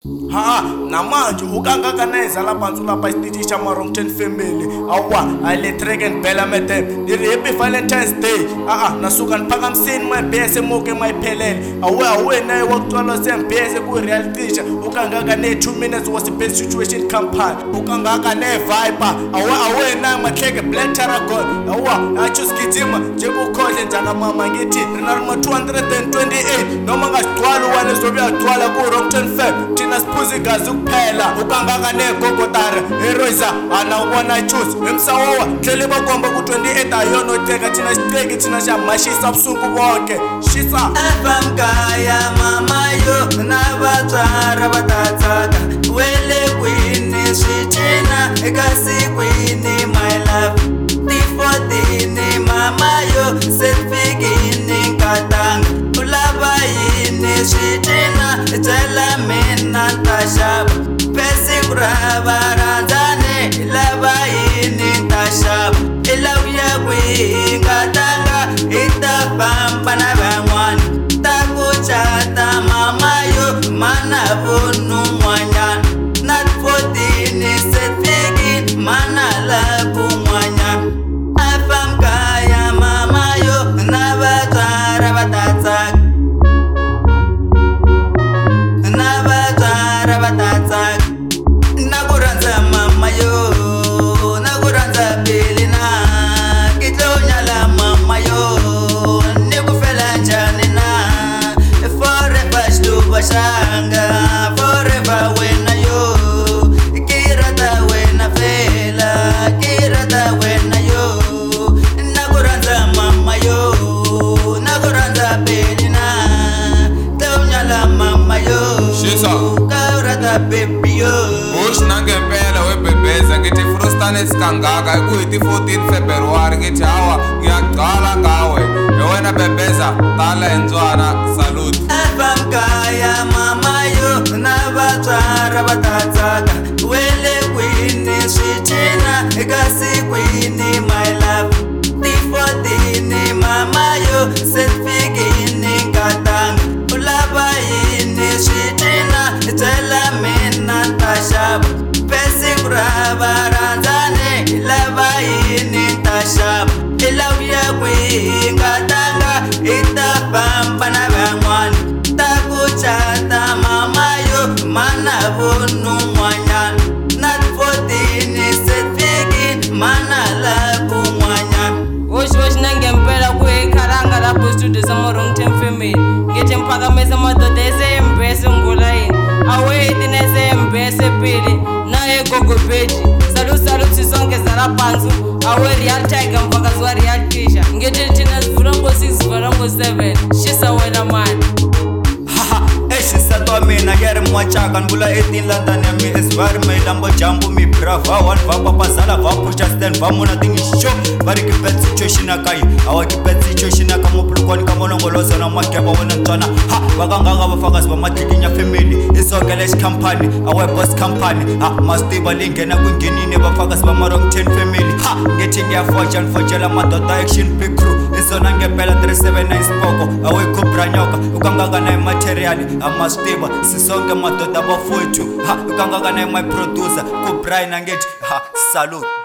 namanje ukangakaneza laphansi lapha isitishi samaRongton Family awa ale track and bella madam happy Valentine's Day nasuka niphakamiseni mabhese moke mayiphelele awe naye wakutwala sembhese ku reality ukangakane 2 minutes was the best situation company ukangakane viper awe naye mahleke black taragon awa achoose gidima nje kukhohle njana mama ngithi rina 228 noma ngasigcwala wane zobuya gcwala ku Rongton Fam thina siphuza igazi kuphela ukangakane gogotara heroiza ubona choose emsawawa hlele bakomba ku 28 ayono teka thina siteki thina shamashisa busuku bonke shisa afamkaya mama yo nabatsara batatsaka wele kwini swichina ekasi kwini my love tifotini mama yo setfikini katanga ulava yini swichina tela mina tashaba pesi kurava ranzane lava yini tashaba ilawya kwingatanga itafamba na van'wana takuchata mama yo mana vonu n'wanyana na 14 setfiki mana laku n'wanyana afamkaya mama yo na vatswara vatatsaka na vatswara vatatsaka na ku rhandza mama yo na ku rhandza Belina kitlonyala mama yo ni ku fela njhani na forever xituva xanga forever wena yo kirata wena fela kirata wena yo na ku rhandza mama yo na ku rhandza Belina tlonyala mama yo karata baby yo Nange-mpela webhebheza ngithi frustane sikangaka kuyiti 14 February ngithi hawa ngiyagcwala ngawe wena bhebheza tala enzwana salute afamkaya mama yo na vatswara vatatsaka wele kwini swichina ekasi kwini my love tifotini mama yo setfikini nkatanga ulava yini swichina tela mina tashaba pesi kurava ranzane lava yini tashaba ilawya kwingatanga itafamba na van'wana takuchata mama yo mana vonu n'wanyana na 14 setfiki mana laku n'wanyana woxi nange-mpela ku ekhalanga lapho studio samaRongton Family ngithi mphakamisa madoda eseyembese ngula yini aweti neseyembese pili naye gogobeji saluti sonke zalaphansi awe real tiger mphakazi wa real tisha ngithi thina sivula ngo-6 sivala ngo-7 shisa wena mani exisati wa mina ya ri mwachaka ni vula 18 landani ya mi esvari mayilambo jambu mi brava one va papazala va pucha stand va mona tingisho va ri kibet situation akayi awa kibet situation aka mopulukoni ka molongolozo na mageba wena ntswana va kanganga vafakazi va matlikinya family isokele xikhampani awe boss company mastiva leyi nghena ku nghenini vafakazi va maRongton Family ngithi ngiyafoja nifojela madoda action big crew izona ngempela 379 spoko awe cobra nyoka ukangaka naye material amastiva sisonke madoda bafowethu ukangaka naye my producer ku Brian ngithi salute